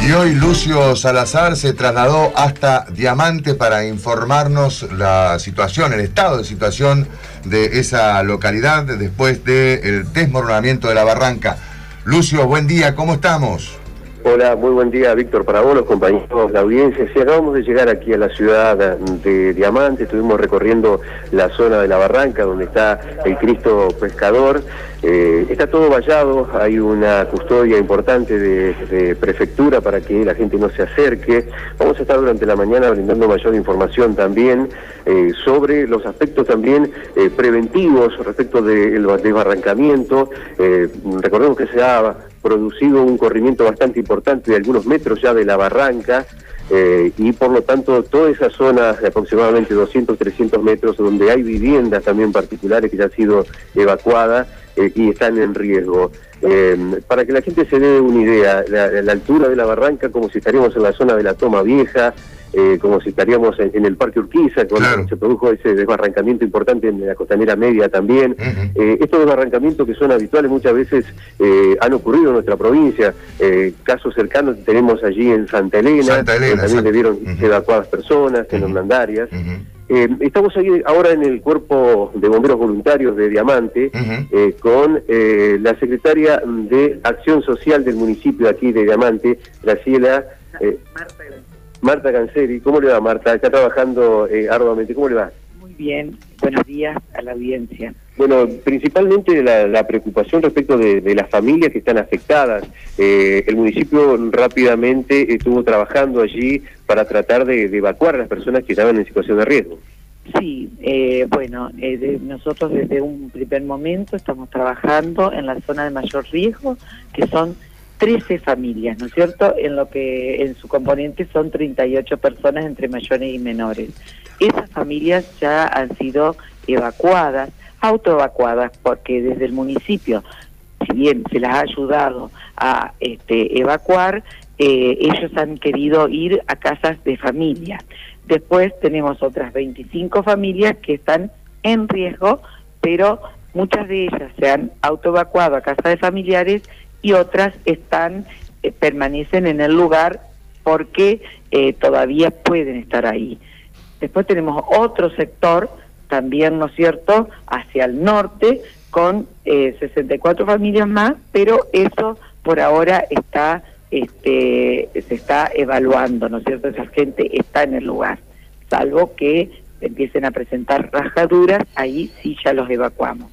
Y hoy Lucio Salazar se trasladó hasta Diamante para informarnos la situación, el estado de situación de esa localidad después del desmoronamiento de la barranca. Lucio, buen día, ¿cómo estamos? Hola, muy buen día, Víctor, para vos, los compañeros, la audiencia. Sí, acabamos de llegar aquí a la ciudad de Diamante, estuvimos recorriendo la zona de la barranca donde está el Cristo Pescador. Está todo vallado, hay una custodia importante de prefectura para que la gente no se acerque. Vamos a estar durante la mañana brindando mayor información también sobre los aspectos también preventivos respecto del desbarrancamiento. Recordemos que se ha producido un corrimiento bastante importante de algunos metros ya de la barranca, y por lo tanto toda esa zona de aproximadamente 200-300 metros donde hay viviendas también particulares que ya han sido evacuadas y están en riesgo. Para que la gente se dé una idea, la altura de la barranca, como si estaríamos en la zona de la Toma Vieja, como si estaríamos en el Parque Urquiza, cuando claro, se produjo ese desbarrancamiento importante en la Costanera Media también. Estos desbarrancamientos que son habituales muchas veces han ocurrido en nuestra provincia. Casos cercanos tenemos allí en Santa Elena, donde también debieron evacuadas personas, en Hernandarias. Estamos ahí ahora en el Cuerpo de Bomberos Voluntarios de Diamante, con la secretaria de Acción Social del municipio aquí de Diamante, Graciela... Marta Canceri. ¿Cómo le va, Marta? Está trabajando arduamente. ¿Cómo le va? Muy bien. Buenos días a la audiencia. Bueno, principalmente la preocupación respecto de las familias que están afectadas. El municipio rápidamente estuvo trabajando allí para tratar de evacuar a las personas que estaban en situación de riesgo. Sí, nosotros desde un primer momento estamos trabajando en la zona de mayor riesgo, que son 13 familias, ¿no es cierto? En lo que en su componente son 38 personas entre mayores y menores. Esas familias ya han sido evacuadas, autoevacuadas, porque desde el municipio, si bien se las ha ayudado a evacuar, ellos han querido ir a casas de familia. Después tenemos otras 25 familias que están en riesgo, pero muchas de ellas se han autoevacuado a casas de familiares y otras permanecen en el lugar porque todavía pueden estar ahí. Después tenemos otro sector, también, ¿no es cierto?, hacia el norte, con 64 familias más, pero eso por ahora se está evaluando, ¿no es cierto?, esa gente está en el lugar, salvo que empiecen a presentar rajaduras, ahí sí ya los evacuamos.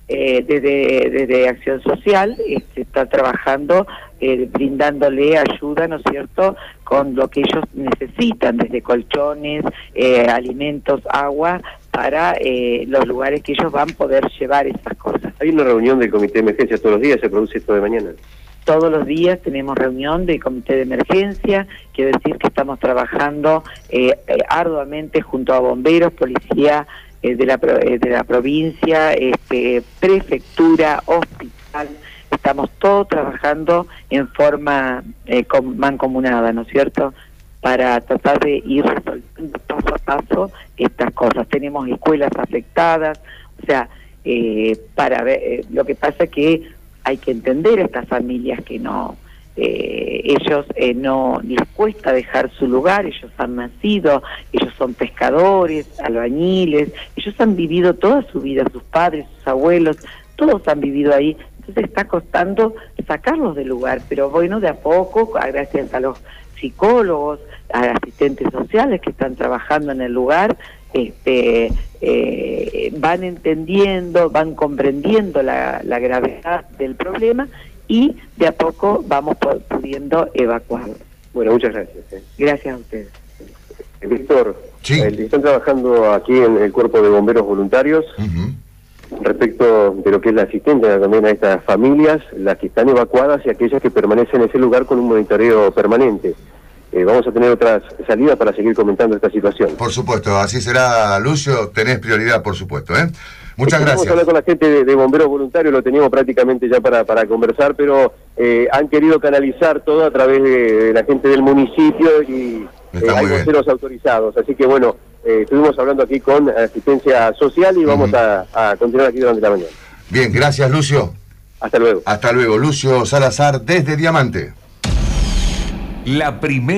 Desde Acción Social se está trabajando, brindándole ayuda, ¿no es cierto?, con lo que ellos necesitan, desde colchones, alimentos, agua, para los lugares que ellos van a poder llevar esas cosas. Hay una reunión del Comité de Emergencia todos los días, se produce esto de mañana. Todos los días tenemos reunión del Comité de Emergencia, quiero decir que estamos trabajando arduamente junto a bomberos, policía, de la provincia, prefectura, hospital, estamos todos trabajando en forma mancomunada, ¿no es cierto?, para tratar de ir resolviendo paso a paso estas cosas. Tenemos escuelas afectadas, o sea, para ver, lo que pasa es que hay que entender a estas familias que no... ellos no les cuesta dejar su lugar, ellos han nacido, ellos son pescadores, albañiles, ellos han vivido toda su vida, sus padres, sus abuelos, todos han vivido ahí, entonces está costando sacarlos del lugar, pero bueno, de a poco, gracias a los psicólogos, a asistentes sociales que están trabajando en el lugar, van entendiendo, van comprendiendo la gravedad del problema, y de a poco vamos pudiendo evacuar. Bueno, muchas gracias. Gracias a ustedes. Víctor, sí, están trabajando aquí en el Cuerpo de Bomberos Voluntarios respecto de lo que es la asistencia también a estas familias, las que están evacuadas y aquellas que permanecen en ese lugar con un monitoreo permanente. Vamos a tener otras salidas para seguir comentando esta situación. Por supuesto, así será, Lucio, tenés prioridad, por supueto, Muchas gracias. Vamos a hablar con la gente de bomberos voluntarios, lo teníamos prácticamente ya para conversar, pero han querido canalizar todo a través de la gente del municipio y hay voceros autorizados. Así que bueno, estuvimos hablando aquí con asistencia social y vamos a continuar aquí durante la mañana. Bien, gracias, Lucio. Hasta luego. Hasta luego, Lucio Salazar desde Diamante. La primera